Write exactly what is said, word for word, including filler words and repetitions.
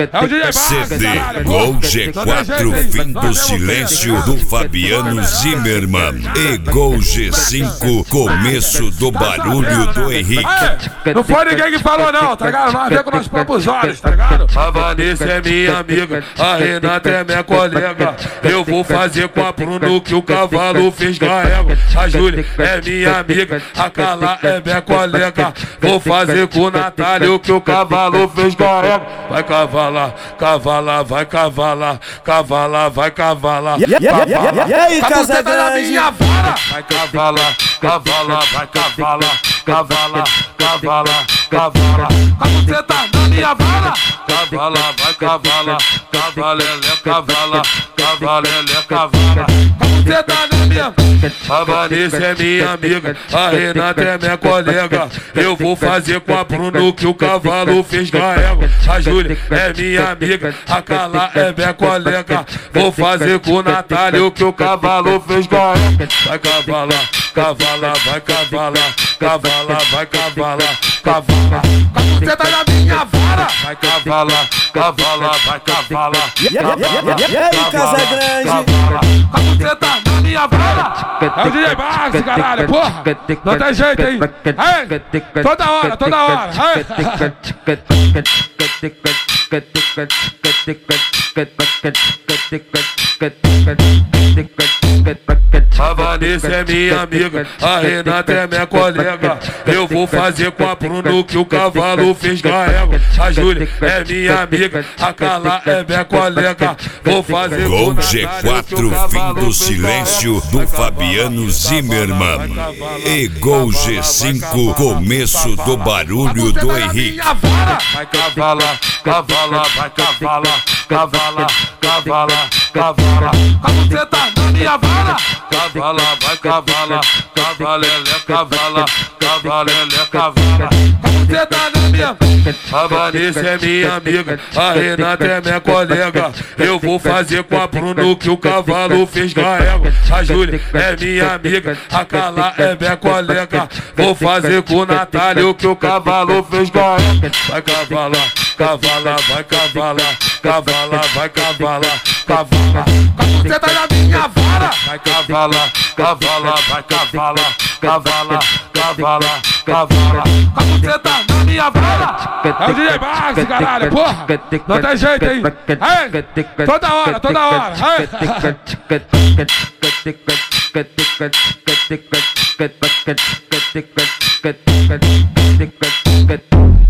É o D J C D Gol G quatro, Fim do Silêncio, do Fabiano Zimmermann. E Gol G cinco, Começo do Barulho, do Henrique. Aê, não foi ninguém que falou não, tá ligado? Nós vemos com nossos próprios olhos, tá ligado? A Vanessa é minha amiga, a Renata é minha colega. Eu vou fazer com a Bruno que o cavalo fez carrega. A Júlia é minha amiga, a Carla é minha colega. Vou fazer com o Natália o que o cavalo fez carrega. Vai cavalar, cavalar, vai cavalar, cavalar, vai cavalar. E aí, Casa Grande? Minha vara. Vai cavalar, cavalar, vai cavalar, cavalar, cavalar, cavalar. A você tá na minha vara. Cavalar, vai cavalar, cavalele, cavala, cavalele, cavala. A você tá na minha. A Vanessa é minha amiga, a Renata é minha colega. Eu vou fazer com a Bruno que o cavalo fez carrega. A Júlia é minha amiga, a Carla é minha colega. Vou fazer com o Natália o que o cavalo fez carrega. Vai cavalar, cavalar, vai cavalar, cavalar, vai cavalar, cavalar. Você tá na minha vara. Vai cavalar, cavalar, vai cavalar. E aí, Casa Grande? Você tá na minha vara. É o D J Max, caralho, porra. Não tem jeito, hein? Ei, toda hora, toda hora. A Vanessa é minha amiga, a Renata é minha colega. Eu vou fazer com a Bruno que o cavalo fez carrega. A Júlia é minha amiga, a Carla é minha colega. Vou fazer com Gol o G Natália quatro, Fim do Silêncio, do Fabiano Zimmermann. E Gol G cinco, Começo do Barulho, do Henrique. Vai cavalar, cavalar, vai cavalar, cavalar, cavalar, cavalar. A você tá na minha vara. Cavalar, vai cavalar, cavalele, cavala, cavalele, cavala. A você tá na minha. A Vanessa é minha amiga, a Renata é minha colega. Eu vou fazer com a Bruno que o cavalo fez carrega. A Júlia é minha amiga, a Carla é minha colega. Vou fazer com o Natália o que o cavalo fez carrega. Vai cavalar, cavalar, vai cavalar, cavalar, vai cavalar, cavalar. Você tá na minha vara. Vai cavalar, cavalar, vai cavalar, cavalar, cavalar, cavalar. Você tá na minha vara. É o D J Max, caralho, porra. Não tem jeito, hein? Ei, toda hora, toda hora. Ei.